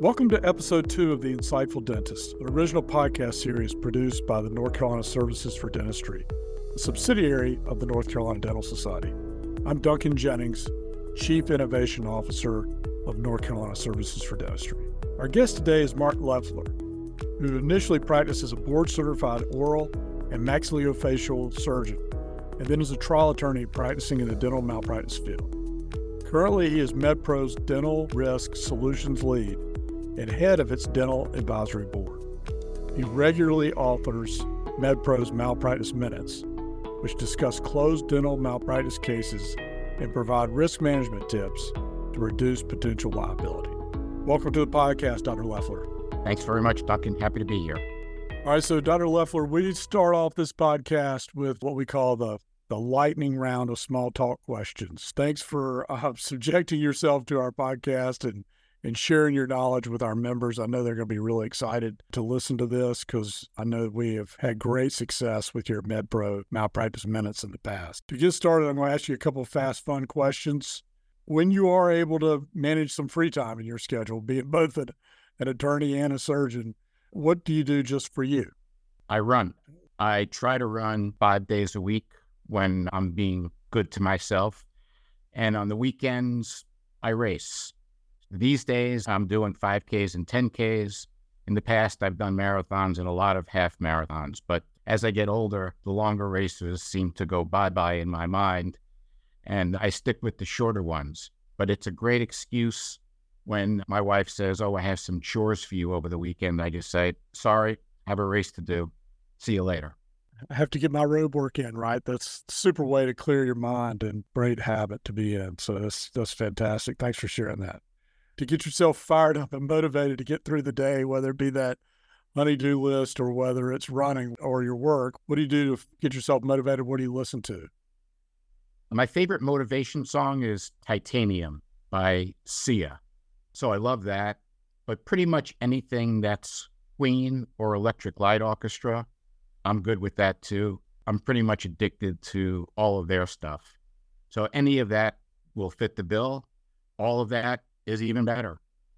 Welcome to episode 2 of The Insightful Dentist, an original podcast series produced by the North Carolina Services for Dentistry, a subsidiary of the North Carolina Dental Society. I'm Duncan Jennings, Chief Innovation Officer of North Carolina Services for Dentistry. Our guest today is Mark Leffler, who initially practiced as a board-certified oral and maxillofacial surgeon, and then as a trial attorney practicing in the dental malpractice field. Currently, he is MedPro's Dental Risk Solutions Lead and head of its Dental Advisory Board. He regularly authors MedPro's Malpractice Minutes, which discuss closed dental malpractice cases and provide risk management tips to reduce potential liability. Welcome to the podcast, Dr. Leffler. Thanks very much, Duncan. Happy to be here. All right, so Dr. Leffler, we start off this podcast with what we call the lightning round of small talk questions. Thanks for subjecting yourself to our podcast and sharing your knowledge with our members. I know they're going to be really excited to listen to this because I know we have had great success with your MedPro Malpractice Minutes in the past. To get started, I'm going to ask you a couple of fast, fun questions. When you are able to manage some free time in your schedule, being both an attorney and a surgeon, what do you do just for you? I run. I try to run 5 days a week when I'm being good to myself. And on the weekends, I race. These days, I'm doing 5Ks and 10Ks. In the past, I've done marathons and a lot of half marathons. But as I get older, the longer races seem to go bye-bye in my mind, and I stick with the shorter ones. But it's a great excuse when my wife says, "Oh, I have some chores for you over the weekend." I just say, "Sorry, I have a race to do. See you later." I have to get my road work in, right? That's a super way to clear your mind and great habit to be in. So that's fantastic. Thanks for sharing that. To get yourself fired up and motivated to get through the day, whether it be that honey-do list or whether it's running or your work, what do you do to get yourself motivated? What do you listen to? My favorite motivation song is Titanium by Sia. So I love that. But pretty much anything that's Queen or Electric Light Orchestra, I'm good with that too. I'm pretty much addicted to all of their stuff. So any of that will fit the bill. All of that is even better.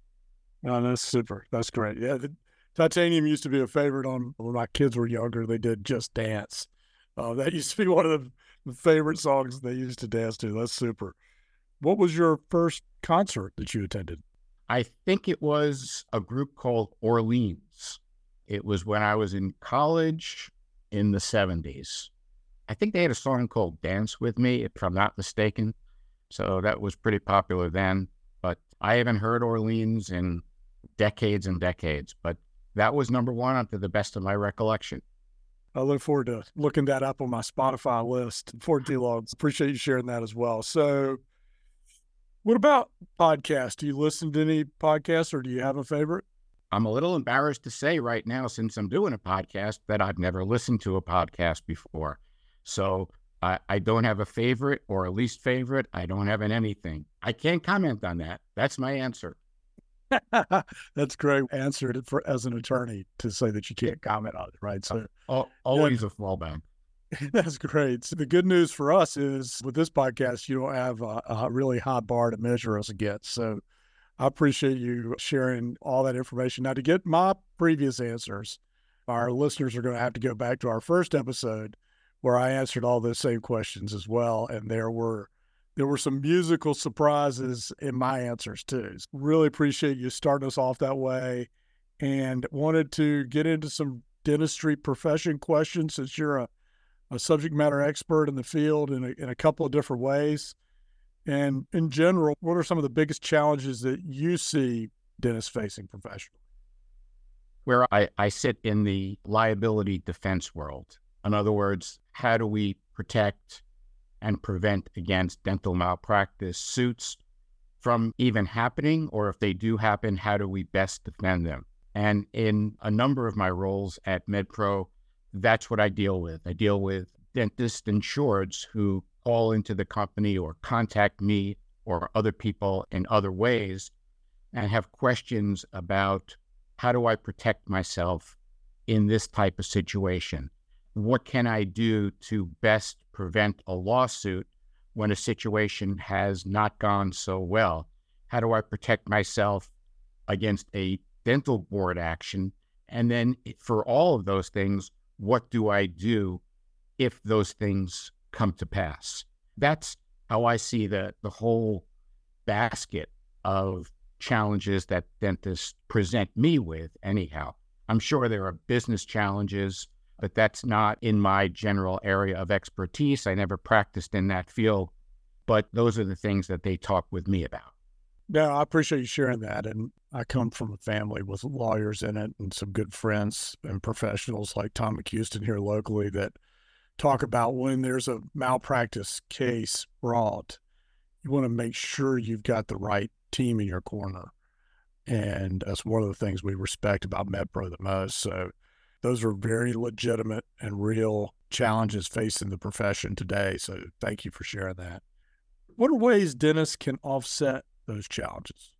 Oh, that's super. That's great. Yeah, the Titanium used to be a favorite on when my kids were younger. They did Just Dance. That used to be one of the favorite songs they used to dance to. That's super. What was your first concert that you attended? I think it was a group called Orleans. It was when I was in college in the 70s. I think they had a song called Dance With Me, if I'm not mistaken. So that was pretty popular then. But I haven't heard Orleans in decades and decades. But that was number one to the best of my recollection. I look forward to looking that up on my Spotify list for too long. Appreciate you sharing that as well. So what about podcasts? Do you listen to any podcasts or do you have a favorite? I'm a little embarrassed to say right now, since I'm doing a podcast, that I've never listened to a podcast before. So I don't have a favorite or a least favorite. I don't have an anything. I can't comment on that. That's my answer. That's great answer as an attorney to say that you can't comment on it, right? So always a fallback. That's great. So the good news for us is with this podcast, you don't have a really high bar to measure us against. So I appreciate you sharing all that information. Now, to get my previous answers, our listeners are going to have to go back to our first episode where I answered all those same questions as well. And there were some musical surprises in my answers too. Really appreciate you starting us off that way and wanted to get into some dentistry profession questions since you're a subject matter expert in the field in a couple of different ways. And in general, what are some of the biggest challenges that you see dentists facing professionally? Where I sit in the liability defense world. In other words, how do we protect and prevent against dental malpractice suits from even happening? Or if they do happen, how do we best defend them? And in a number of my roles at MedPro, that's what I deal with. I deal with dentist insureds who call into the company or contact me or other people in other ways and have questions about how do I protect myself in this type of situation? What can I do to best prevent a lawsuit when a situation has not gone so well? How do I protect myself against a dental board action? And then for all of those things, what do I do if those things come to pass? That's how I see the whole basket of challenges that dentists present me with anyhow. I'm sure there are business challenges, but that's not in my general area of expertise. I never practiced in that field, but those are the things that they talk with me about. No, I appreciate you sharing that. And I come from a family with lawyers in it and some good friends and professionals like Tom McHouston here locally that talk about when there's a malpractice case brought, you want to make sure you've got the right team in your corner. And that's one of the things we respect about MedPro the most. So those are very legitimate and real challenges facing the profession today. So thank you for sharing that. What are ways dentists can offset those challenges?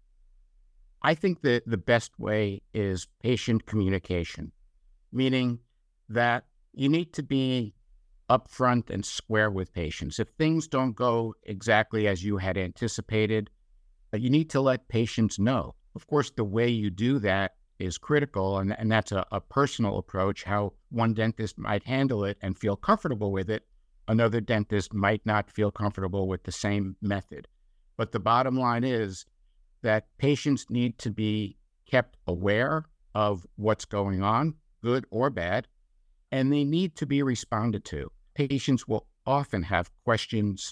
I think that the best way is patient communication, meaning that you need to be upfront and square with patients. If things don't go exactly as you had anticipated, you need to let patients know. Of course, the way you do that is critical, and that's a personal approach. How one dentist might handle it and feel comfortable with it, another dentist might not feel comfortable with the same method. But the bottom line is that patients need to be kept aware of what's going on, good or bad, and they need to be responded to. Patients will often have questions,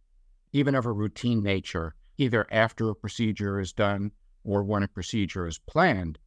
even of a routine nature, either after a procedure is done or when a procedure is planned.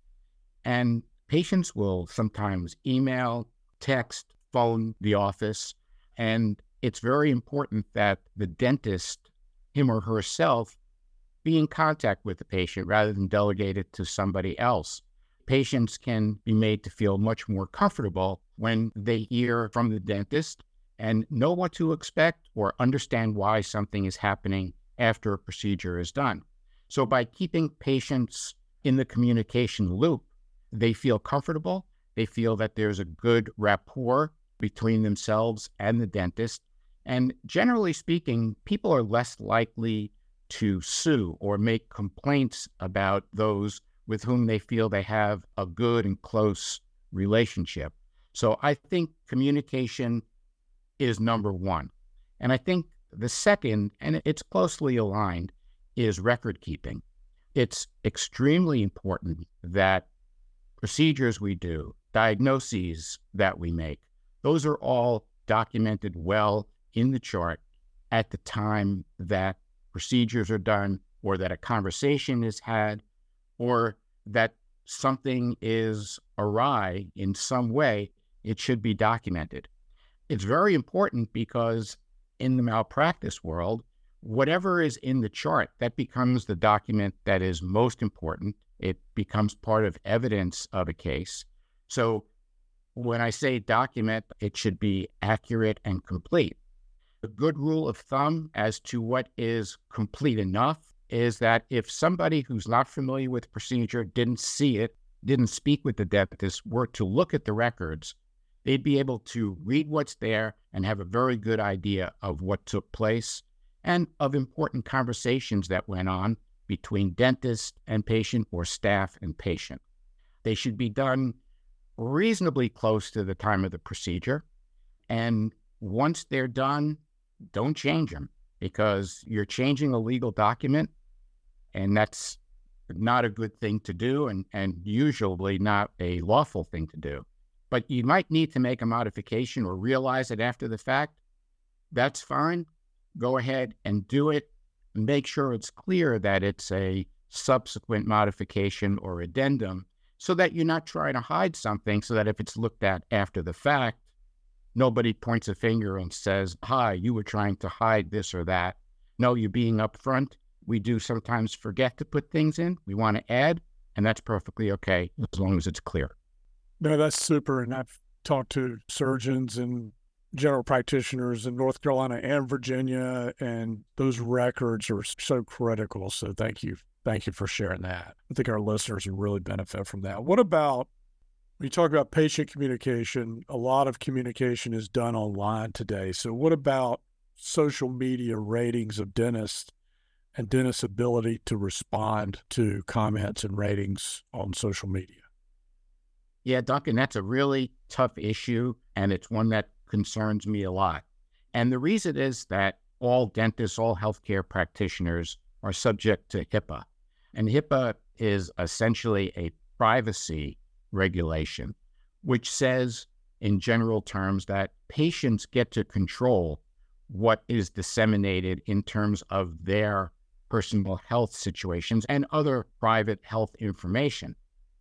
And patients will sometimes email, text, phone the office, and it's very important that the dentist, him or herself, be in contact with the patient rather than delegate it to somebody else. Patients can be made to feel much more comfortable when they hear from the dentist and know what to expect or understand why something is happening after a procedure is done. So by keeping patients in the communication loop, they feel comfortable, they feel that there's a good rapport between themselves and the dentist, and generally speaking, people are less likely to sue or make complaints about those with whom they feel they have a good and close relationship. So I think communication is number one. And I think the second, and it's closely aligned, is record keeping. It's extremely important that procedures we do, diagnoses that we make, those are all documented well in the chart at the time that procedures are done, or that a conversation is had, or that something is awry in some way. It should be documented. It's very important because in the malpractice world, whatever is in the chart, that becomes the document that is most important. It becomes part of evidence of a case. So when I say document, it should be accurate and complete. A good rule of thumb as to what is complete enough is that if somebody who's not familiar with procedure, didn't see it, didn't speak with the dentist, were to look at the records, they'd be able to read what's there and have a very good idea of what took place and of important conversations that went on between dentist and patient or staff and patient. They should be done reasonably close to the time of the procedure. And once they're done, don't change them, because you're changing a legal document, and that's not a good thing to do, and usually not a lawful thing to do. But you might need to make a modification or realize it after the fact. That's fine. Go ahead and do it. Make sure it's clear that it's a subsequent modification or addendum, so that you're not trying to hide something, so that if it's looked at after the fact, nobody points a finger and says, hi, you were trying to hide this or that. No, you're being upfront. We do sometimes forget to put things in. We want to add, and that's perfectly okay as long as it's clear. No, that's super. And I've talked to surgeons and general practitioners in North Carolina and Virginia, and those records are so critical. So thank you. Thank you for sharing that. I think our listeners will really benefit from that. What about, when you talk about patient communication, a lot of communication is done online today. So what about social media ratings of dentists and dentists' ability to respond to comments and ratings on social media? Yeah, Duncan, that's a really tough issue, and it's one that concerns me a lot. And the reason is that all dentists, all healthcare practitioners are subject to HIPAA. And HIPAA is essentially a privacy regulation, which says in general terms that patients get to control what is disseminated in terms of their personal health situations and other private health information.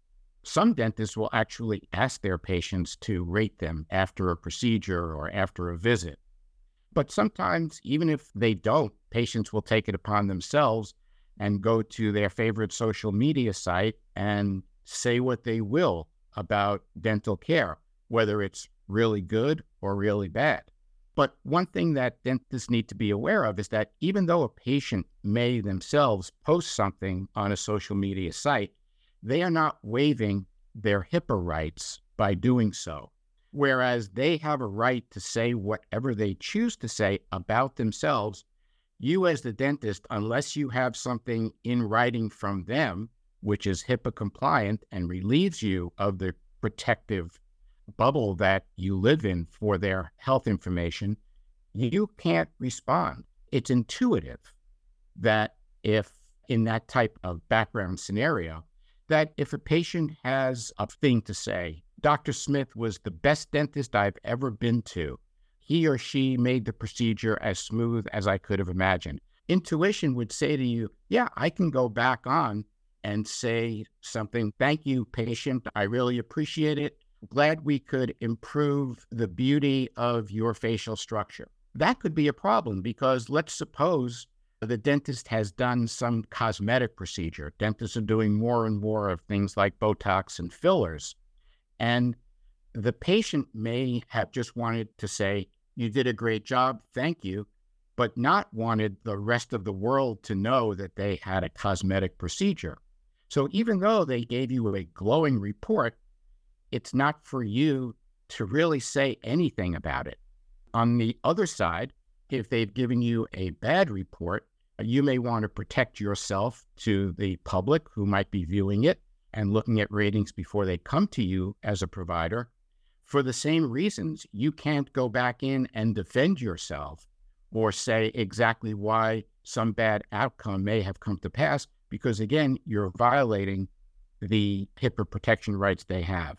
Some dentists will actually ask their patients to rate them after a procedure or after a visit. But sometimes, even if they don't, patients will take it upon themselves and go to their favorite social media site and say what they will about dental care, whether it's really good or really bad. But one thing that dentists need to be aware of is that even though a patient may themselves post something on a social media site, they are not waiving their HIPAA rights by doing so. Whereas they have a right to say whatever they choose to say about themselves, you as the dentist, unless you have something in writing from them, which is HIPAA compliant and relieves you of the protective bubble that you live in for their health information, you can't respond. It's intuitive that if in that type of background scenario, that if a patient has a thing to say, Dr. Smith was the best dentist I've ever been to. He or she made the procedure as smooth as I could have imagined. Intuition would say to you, yeah, I can go back on and say something. Thank you, patient. I really appreciate it. Glad we could improve the beauty of your facial structure. That could be a problem because let's suppose the dentist has done some cosmetic procedure. Dentists are doing more and more of things like Botox and fillers. And the patient may have just wanted to say, you did a great job, thank you, but not wanted the rest of the world to know that they had a cosmetic procedure. So even though they gave you a glowing report, it's not for you to really say anything about it. On the other side, if they've given you a bad report, you may want to protect yourself to the public who might be viewing it and looking at ratings before they come to you as a provider. For the same reasons, you can't go back in and defend yourself or say exactly why some bad outcome may have come to pass, because again, you're violating the HIPAA protection rights they have.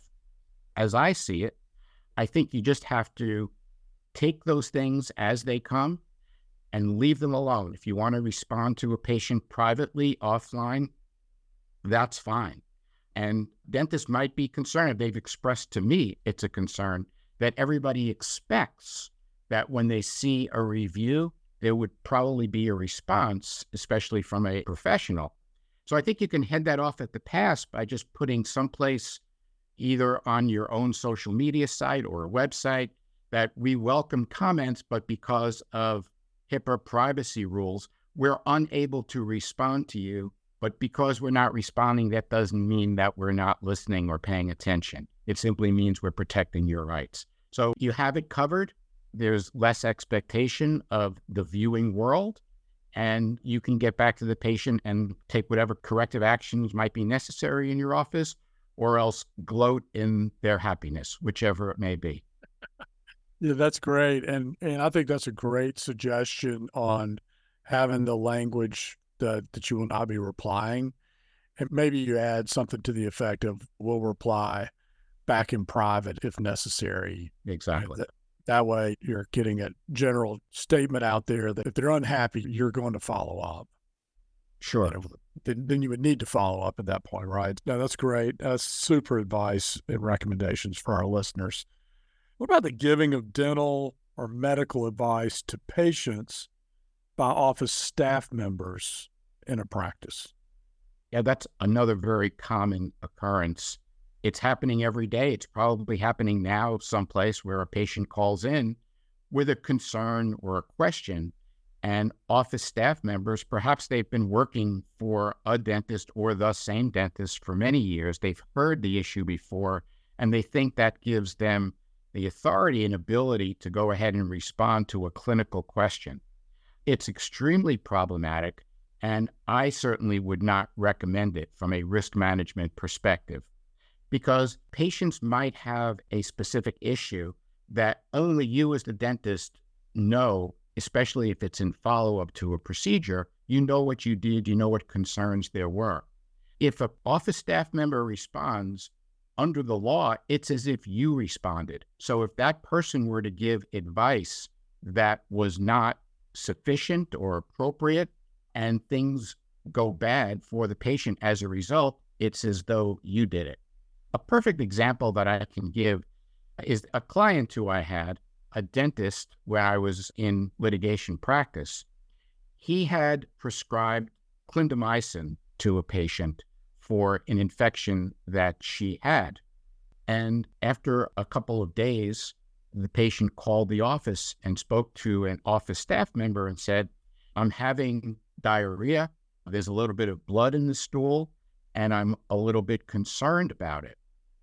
As I see it, I think you just have to take those things as they come and leave them alone. If you want to respond to a patient privately, offline, that's fine. And dentists might be concerned. They've expressed to me it's a concern that everybody expects that when they see a review, there would probably be a response, especially from a professional. So I think you can head that off at the pass by just putting someplace either on your own social media site or a website that we welcome comments, but because of HIPAA privacy rules, we're unable to respond to you. But because we're not responding, that doesn't mean that we're not listening or paying attention. It simply means we're protecting your rights. So you have it covered. There's less expectation of the viewing world, and you can get back to the patient and take whatever corrective actions might be necessary in your office, or else gloat in their happiness, whichever it may be. Yeah, that's great. And I think that's a great suggestion on having the language that you will not be replying. And maybe you add something to the effect of, we'll reply back in private if necessary. Exactly. That way you're getting a general statement out there that if they're unhappy, you're going to follow up. Sure. Then you would need to follow up at that point, right? No, that's great. That's super advice and recommendations for our listeners. What about the giving of dental or medical advice to patients by office staff members in a practice? Yeah, that's another very common occurrence. It's happening every day. It's probably happening now someplace where a patient calls in with a concern or a question, and office staff members, perhaps they've been working for a dentist or the same dentist for many years. They've heard the issue before, and they think that gives them the authority and ability to go ahead and respond to a clinical question. It's extremely problematic And I certainly would not recommend it from a risk management perspective, because patients might have a specific issue that only you as the dentist know, especially if it's in follow-up to a procedure. You know what you did, you know what concerns there were. If an office staff member responds, under the law, it's as if you responded. So if that person were to give advice that was not sufficient or appropriate and things go bad for the patient as a result, it's as though you did it. A perfect example that I can give is a client who I had, a dentist, when I was in litigation practice. He had prescribed clindamycin to a patient for an infection that she had. And after a couple of days, the patient called the office and spoke to an office staff member and said, I'm having diarrhea. There's a little bit of blood in the stool, and I'm a little bit concerned about it.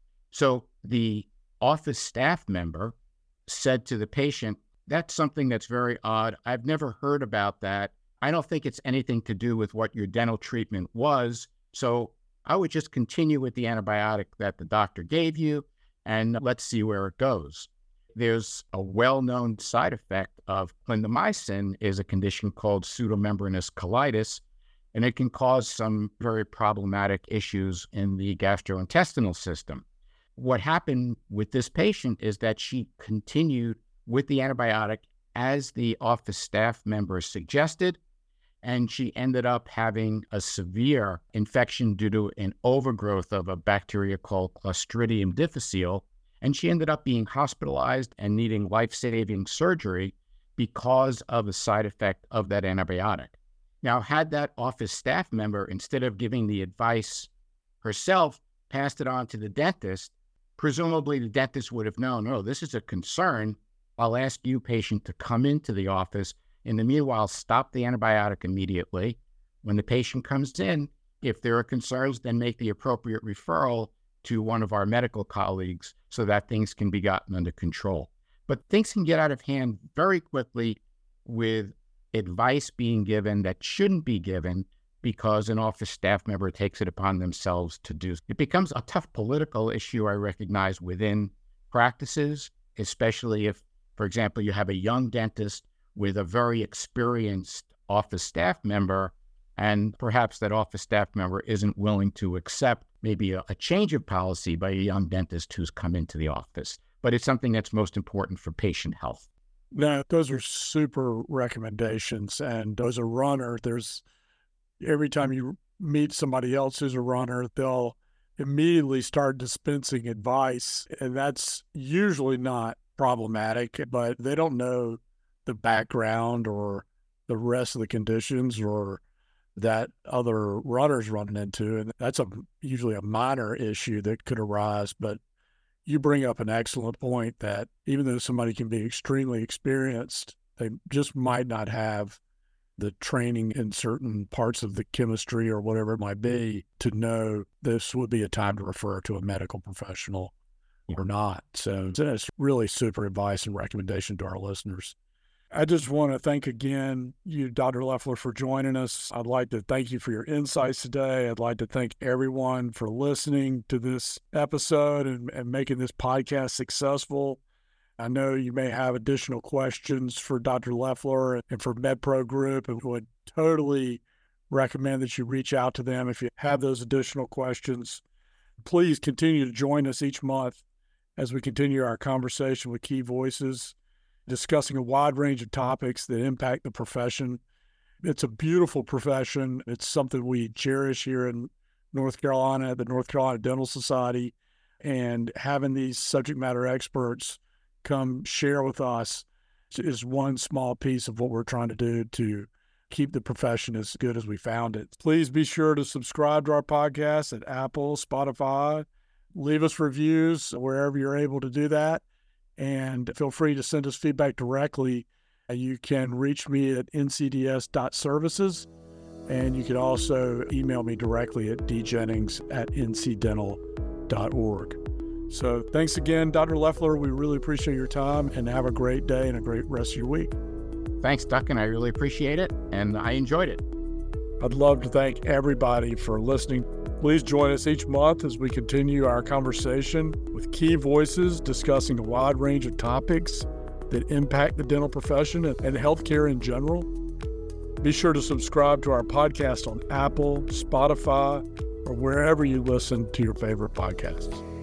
So the office staff member said to the patient, that's something that's very odd. I've never heard about that. I don't think it's anything to do with what your dental treatment was. So I would just continue with the antibiotic that the doctor gave you, and let's see where it goes. There's a well-known side effect of clindamycin is a condition called pseudomembranous colitis, and it can cause some very problematic issues in the gastrointestinal system. What happened with this patient is that she continued with the antibiotic as the office staff member suggested, and she ended up having a severe infection due to an overgrowth of a bacteria called Clostridium difficile, and she ended up being hospitalized and needing life-saving surgery because of a side effect of that antibiotic. Now, had that office staff member, instead of giving the advice herself, passed it on to the dentist, presumably the dentist would have known, oh, this is a concern. I'll ask you, patient, to come into the office. In the meanwhile, stop the antibiotic immediately. When the patient comes in, if there are concerns, then make the appropriate referral to one of our medical colleagues so that things can be gotten under control. But things can get out of hand very quickly with advice being given that shouldn't be given because an office staff member takes it upon themselves to do. It becomes a tough political issue, I recognize, within practices, especially if, for example, you have a young dentist with a very experienced office staff member, and perhaps that office staff member isn't willing to accept maybe a change of policy by a young dentist who's come into the office. But it's something that's most important for patient health. No, those are super recommendations. And as a runner, every time you meet somebody else who's a runner, they'll immediately start dispensing advice. And that's usually not problematic, but they don't know the background or the rest of the conditions or that other runners running into. And that's usually a minor issue that could arise. But you bring up an excellent point that even though somebody can be extremely experienced, they just might not have the training in certain parts of the chemistry or whatever it might be to know this would be a time to refer to a medical professional or not. So it's really super advice and recommendation to our listeners. I just want to thank again you, Dr. Leffler, for joining us. I'd like to thank you for your insights today. I'd like to thank everyone for listening to this episode and making this podcast successful. I know you may have additional questions for Dr. Leffler and for MedPro Group, and would totally recommend that you reach out to them if you have those additional questions. Please continue to join us each month as we continue our conversation with key voices, discussing a wide range of topics that impact the profession. It's a beautiful profession. It's something we cherish here in North Carolina, at the North Carolina Dental Society, and having these subject matter experts come share with us is one small piece of what we're trying to do to keep the profession as good as we found it. Please be sure to subscribe to our podcast at Apple, Spotify. Leave us reviews wherever you're able to do that. And feel free to send us feedback directly. You can reach me at ncds.services, and you can also email me directly at djennings@ncdental.org. So thanks again, Dr. Leffler. We really appreciate your time, and have a great day and a great rest of your week. Thanks, Duncan. I really appreciate it, and I enjoyed it. I'd love to thank everybody for listening. Please join us each month as we continue our conversation with key voices discussing a wide range of topics that impact the dental profession and healthcare in general. Be sure to subscribe to our podcast on Apple, Spotify, or wherever you listen to your favorite podcasts.